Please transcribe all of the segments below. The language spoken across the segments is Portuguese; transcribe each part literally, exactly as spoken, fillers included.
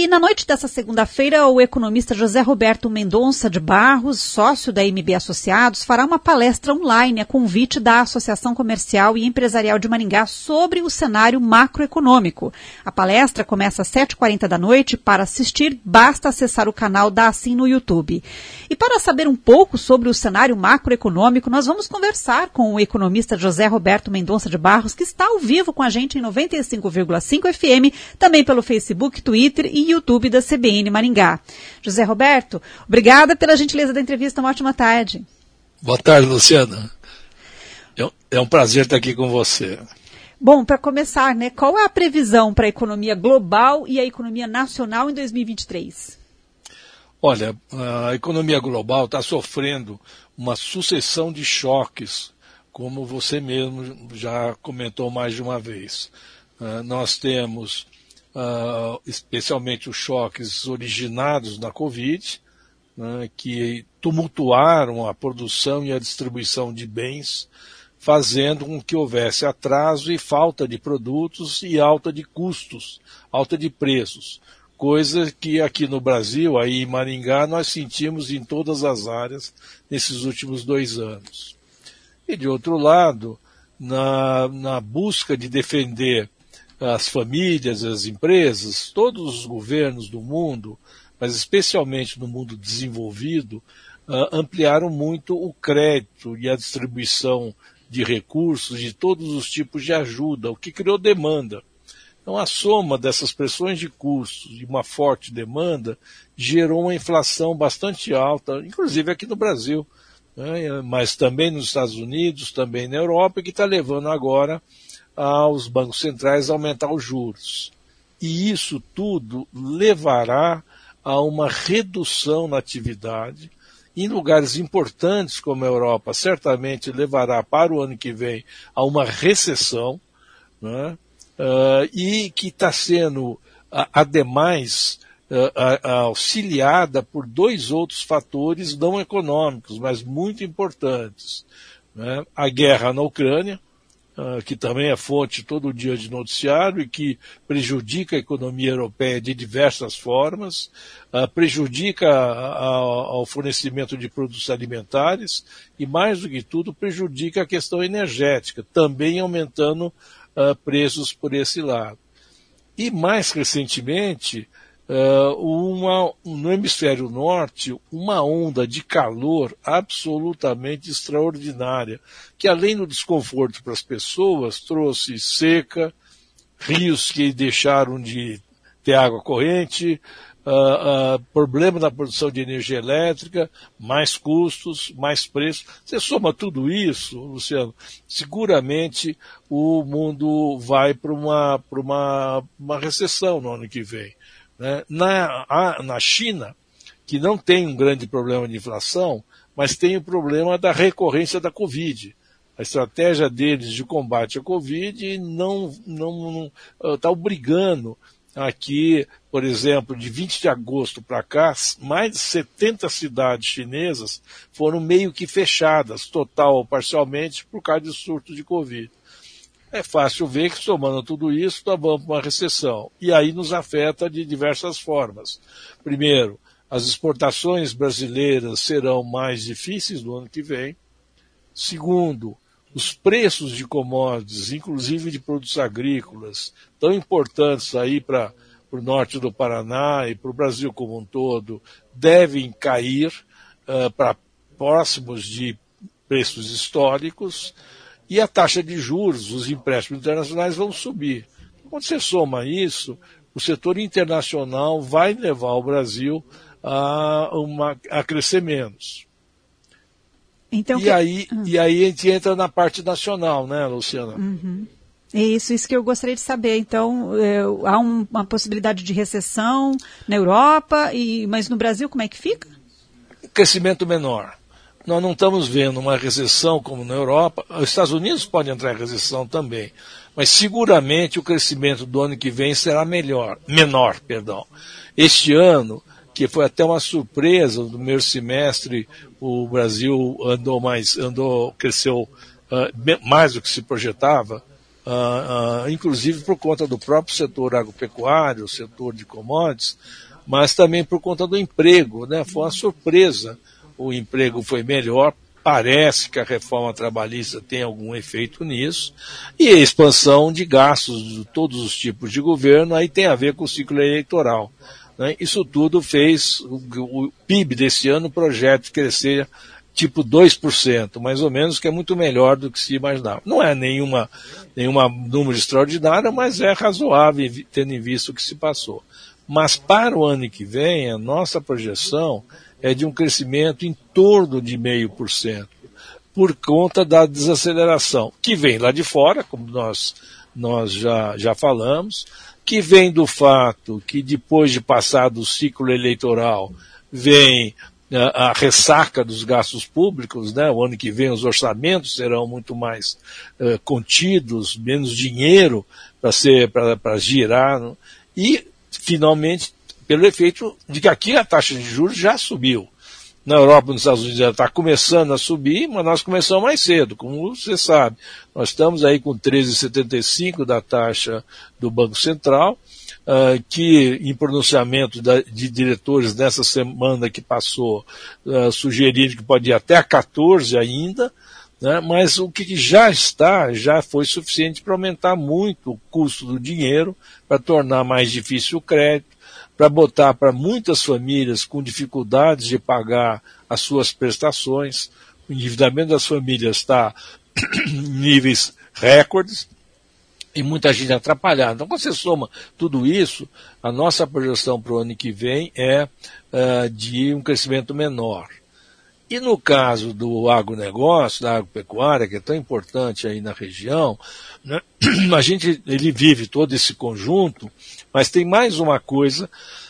E na noite dessa segunda-feira, o economista José Roberto Mendonça de Barros, sócio da M B Associados, fará uma palestra online a convite da Associação Comercial e Empresarial de Maringá sobre o cenário macroeconômico. A palestra começa às sete e quarenta da noite. Para assistir, basta acessar o canal da Assim no YouTube. E para saber um pouco sobre o cenário macroeconômico, nós vamos conversar com o economista José Roberto Mendonça de Barros, que está ao vivo com a gente em noventa e cinco vírgula cinco F M, também pelo Facebook, Twitter e YouTube da C B N Maringá. José Roberto, obrigada pela gentileza da entrevista, uma ótima tarde. Boa tarde, Luciana. É um prazer estar aqui com você. Bom, para começar, né, qual é a previsão para a economia global e a economia nacional em dois mil e vinte e três? Olha, a economia global está sofrendo uma sucessão de choques, como você mesmo já comentou mais de uma vez. Uh, nós temos uh, especialmente os choques originados na Covid, né, que tumultuaram a produção e a distribuição de bens, fazendo com que houvesse atraso e falta de produtos e alta de custos, alta de preços. Coisa que aqui no Brasil, aí em Maringá, nós sentimos em todas as áreas nesses últimos dois anos. E de outro lado, na, na busca de defender as famílias, as empresas, todos os governos do mundo, mas especialmente no mundo desenvolvido, uh, ampliaram muito o crédito e a distribuição de recursos, de todos os tipos de ajuda, o que criou demanda. Então, a soma dessas pressões de custos e uma forte demanda gerou uma inflação bastante alta, inclusive aqui no Brasil, né, mas também nos Estados Unidos, também na Europa, que está levando agora aos bancos centrais a aumentar os juros. E isso tudo levará a uma redução na atividade. Em lugares importantes como a Europa, certamente levará para o ano que vem a uma recessão, né? Uh, e que está sendo, uh, ademais, uh, uh, auxiliada por dois outros fatores não econômicos, mas muito importantes, né? A guerra na Ucrânia, uh, que também é fonte todo dia de noticiário e que prejudica a economia europeia de diversas formas, uh, prejudica o fornecimento de produtos alimentares e, mais do que tudo, prejudica a questão energética, também aumentando Uh, presos por esse lado. E mais recentemente, uh, uma, no hemisfério norte, uma onda de calor absolutamente extraordinária, que além do desconforto para as pessoas, trouxe seca, rios que deixaram de ter água corrente, Uh, uh, problema na produção de energia elétrica, mais custos, mais preços. Você soma tudo isso, Luciano, seguramente o mundo vai para uma, para uma, uma recessão no ano que vem, né? Na, a, na China, que não tem um grande problema de inflação, mas tem o problema da recorrência da Covid. A estratégia deles de combate à Covid não está não, não, tá obrigando aqui, por exemplo, de vinte de agosto para cá, mais de setenta cidades chinesas foram meio que fechadas, total ou parcialmente, por causa de surto de Covid. É fácil ver que, somando tudo isso, nós vamos para uma recessão. E aí nos afeta de diversas formas. Primeiro, as exportações brasileiras serão mais difíceis no ano que vem. Segundo, os preços de commodities, inclusive de produtos agrícolas, tão importantes aí para o norte do Paraná e para o Brasil como um todo, devem cair uh, para próximos de preços históricos, e a taxa de juros, os empréstimos internacionais vão subir. Quando você soma isso, o setor internacional vai levar o Brasil a, uma, a crescer menos. Então, e, que... aí, ah. e aí a gente entra na parte nacional, né, Luciana? Uhum. É isso, isso que eu gostaria de saber. Então, é, há um, uma possibilidade de recessão na Europa, e, mas no Brasil como é que fica? Crescimento menor. Nós não estamos vendo uma recessão como na Europa. Os Estados Unidos podem entrar em recessão também, mas seguramente o crescimento do ano que vem será melhor, menor. Perdão. Este ano, que foi até uma surpresa, no primeiro semestre o Brasil andou mais, andou, cresceu uh, mais do que se projetava, uh, uh, inclusive por conta do próprio setor agropecuário, setor de commodities, mas também por conta do emprego, né? Foi uma surpresa, o emprego foi melhor, parece que a reforma trabalhista tem algum efeito nisso, e a expansão de gastos de todos os tipos de governo, aí tem a ver com o ciclo eleitoral, né? Isso tudo fez o, o P I B desse ano, o projeto crescer tipo dois por cento, mais ou menos, que é muito melhor do que se imaginava. Não é nenhuma, nenhuma número extraordinário, mas é razoável, tendo em vista o que se passou. Mas para o ano que vem, a nossa projeção é de um crescimento em torno de zero vírgula cinco por cento, por conta da desaceleração, que vem lá de fora, como nós, nós já, já falamos, que vem do fato que depois de passado o ciclo eleitoral, vem a, a ressaca dos gastos públicos, né? O ano que vem os orçamentos serão muito mais uh, contidos, menos dinheiro para ser para girar, né? E finalmente, pelo efeito de que aqui a taxa de juros já subiu. Na Europa e nos Estados Unidos já está começando a subir, mas nós começamos mais cedo, como você sabe. Nós estamos aí com treze vírgula setenta e cinco da taxa do Banco Central, uh, que em pronunciamento da, de diretores nessa semana que passou, uh, sugerindo que pode ir até a quatorze ainda, né, mas o que já está, já foi suficiente para aumentar muito o custo do dinheiro, para tornar mais difícil o crédito, para botar para muitas famílias com dificuldades de pagar as suas prestações. O endividamento das famílias está em níveis recordes e muita gente atrapalhada. Então, quando você soma tudo isso, a nossa projeção para o ano que vem é uh, de um crescimento menor. E no caso do agronegócio, da agropecuária, que é tão importante aí na região, né, a gente, ele vive todo esse conjunto, mas tem mais uma coisa,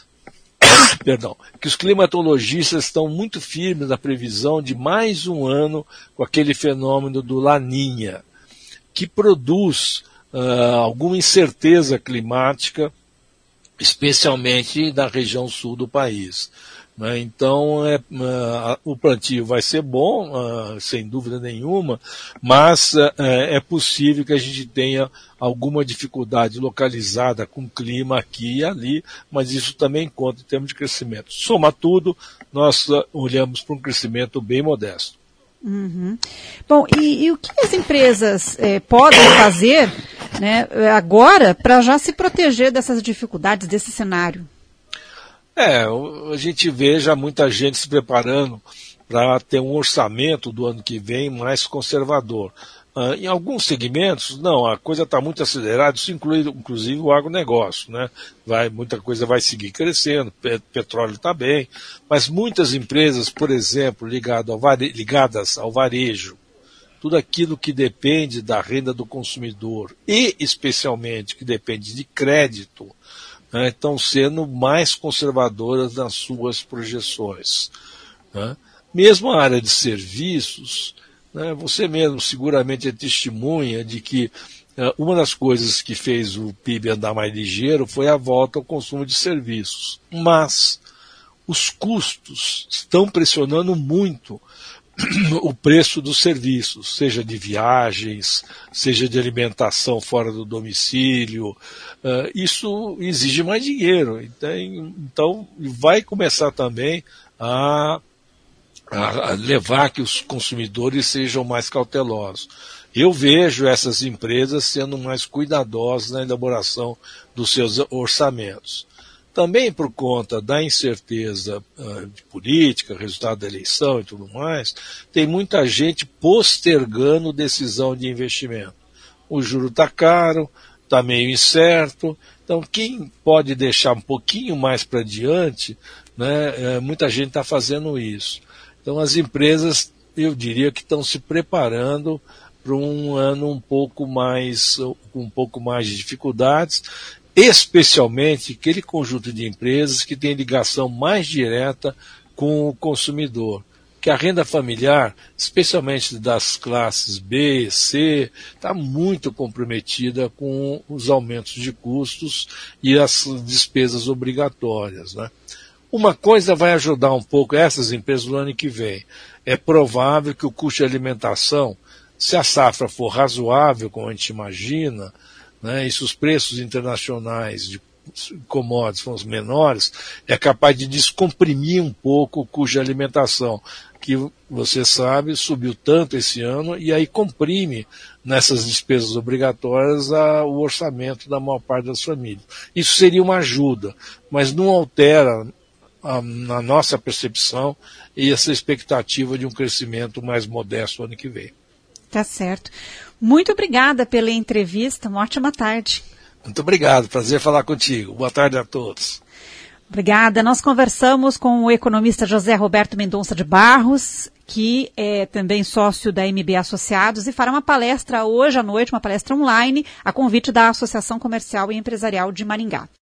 perdão, que os climatologistas estão muito firmes na previsão de mais um ano com aquele fenômeno do Laninha, que produz uh, alguma incerteza climática, especialmente na região sul do país. Né? Então, é, uh, o plantio vai ser bom, uh, sem dúvida nenhuma, mas uh, é possível que a gente tenha alguma dificuldade localizada com o clima aqui e ali, mas isso também conta em termos de crescimento. Soma tudo, nós uh, olhamos para um crescimento bem modesto. Uhum. Bom, e, e o que as empresas eh, podem fazer, né, agora para já se proteger dessas dificuldades, desse cenário? É, a gente vê já muita gente se preparando para ter um orçamento do ano que vem mais conservador. Uh, em alguns segmentos, não, a coisa está muito acelerada, isso inclui inclusive o agronegócio, né? Vai, muita coisa vai seguir crescendo, pet- petróleo está bem, mas muitas empresas, por exemplo, ligado ao vare, ligadas ao varejo, tudo aquilo que depende da renda do consumidor e especialmente que depende de crédito, né, estão sendo mais conservadoras nas suas projeções. Né? Mesmo a área de serviços, né, você mesmo seguramente é testemunha de que uh, uma das coisas que fez o P I B andar mais ligeiro foi a volta ao consumo de serviços. Mas os custos estão pressionando muito o preço dos serviços, seja de viagens, seja de alimentação fora do domicílio, uh, isso exige mais dinheiro, então, então vai começar também a, a levar que os consumidores sejam mais cautelosos. Eu vejo essas empresas sendo mais cuidadosas na elaboração dos seus orçamentos. Também por conta da incerteza uh, de política, resultado da eleição e tudo mais, tem muita gente postergando decisão de investimento. O juro está caro, está meio incerto, então quem pode deixar um pouquinho mais para diante, né, uh, muita gente está fazendo isso. Então as empresas, eu diria que estão se preparando para um ano um pouco mais, com um pouco mais de dificuldades, especialmente aquele conjunto de empresas que tem ligação mais direta com o consumidor, que a renda familiar, especialmente das classes B, C, está muito comprometida com os aumentos de custos e as despesas obrigatórias, né? Uma coisa vai ajudar um pouco essas empresas no ano que vem. É provável que o custo de alimentação Se a safra for razoável, como a gente imagina, né, e se os preços internacionais de commodities são os menores, é capaz de descomprimir um pouco o custo de alimentação, que você sabe, subiu tanto esse ano, e aí comprime nessas despesas obrigatórias a, o orçamento da maior parte das famílias. Isso seria uma ajuda, mas não altera a, na nossa percepção e essa expectativa de um crescimento mais modesto ano que vem. Tá certo. Muito obrigada pela entrevista, uma ótima tarde. Muito obrigado, prazer falar contigo. Boa tarde a todos. Obrigada. Nós conversamos com o economista José Roberto Mendonça de Barros, que é também sócio da M B Associados, e fará uma palestra hoje à noite, uma palestra online, a convite da Associação Comercial e Empresarial de Maringá.